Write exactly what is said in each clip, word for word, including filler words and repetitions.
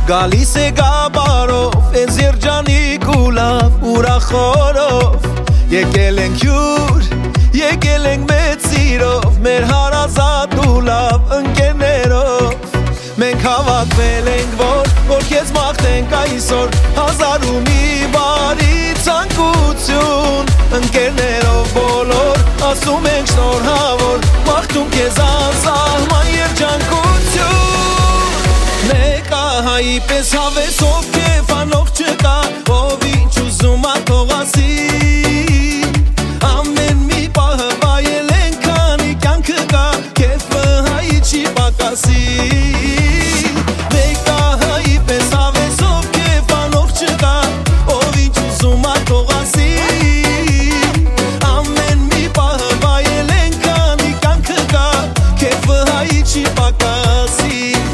Գալիս է գաբարով Էս երջանիկ ու լավ ուրախորով Եկել ենք հյուր Եկել ենք մեծ սիրով Մեր հարազատ ու լավ ընկերներով Մենք հավատվել ենք որ Որ քեզ մաղթենք այսօր Հազար ու մի բարի ցանկություն Ընկերներով բոլոր Ասում ենք շնորհավոր Մաղթում քեզ անսահման երջանկություն Նեկահայի պես հավեսով կեվ անող չկա Ով ինչ ուզում ա թող ասի Ամեն մի պահը վայել ենք քանի կյանքը կա Կեվը հայի չի պակասի Նեկահայի պես հավեսով կեվ անող չկա Ով ինչ ուզում ա թող ասի Ամեն մի պահը վայել ենք քանի կյանքը կա Կեվը հայի չի պակասի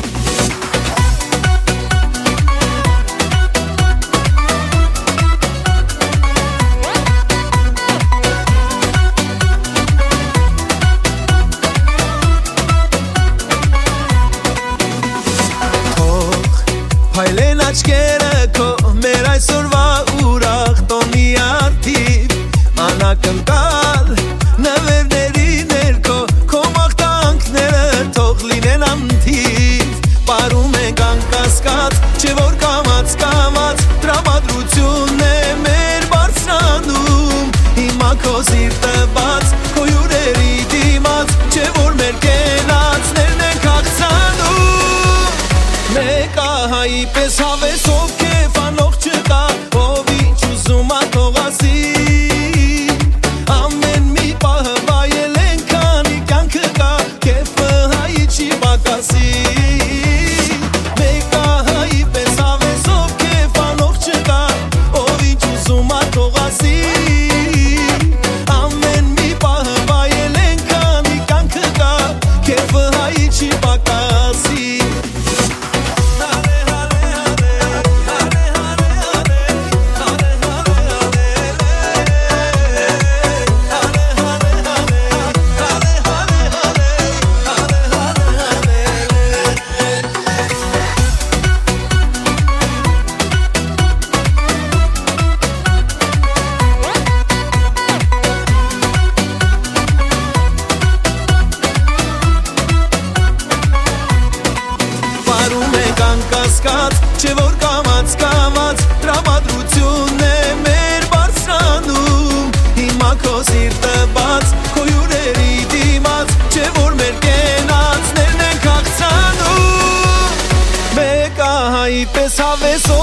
Հայլեն աչկերը քո մեր այսօրվա ուրախ տոնի արդիվ Անակնկալ նվերների ներքո քո մաղթանքները թող լինեն անթիվ Պարում ենք անկասկած չէ որ կամաց կամաց տրամադրությունն է մեր բարձրանում Հիմա քո սիրտը բաց քո հյուրերի դիմաց չէ որ մեր կենացներն ենք հաղթանում Նեկահայի պես հավեսով կեվ անող չկա Ով ինչ ուզում ա թող ասի Ամեն մի պահը վայել ենք քանի կյանքը կա Կեվը հայի չի պակասի Նեկահայի պես հավեսով կեվ անող չկա Ով ինչ ուզում ա թող ասի Ամեն մի պահը վայել ենք քանի կյանքը կա Կեվը հայի չի պակասի Անկասկած, չէ որ կամաց կամաց տրամադրությունն է մեր բարձրանում Հիմա քո սիրտը բաց, քո հյուրերի դիմաց Չէ որ մեր կենացներն ենք հաղթանում Նեկահայի պես հավեսով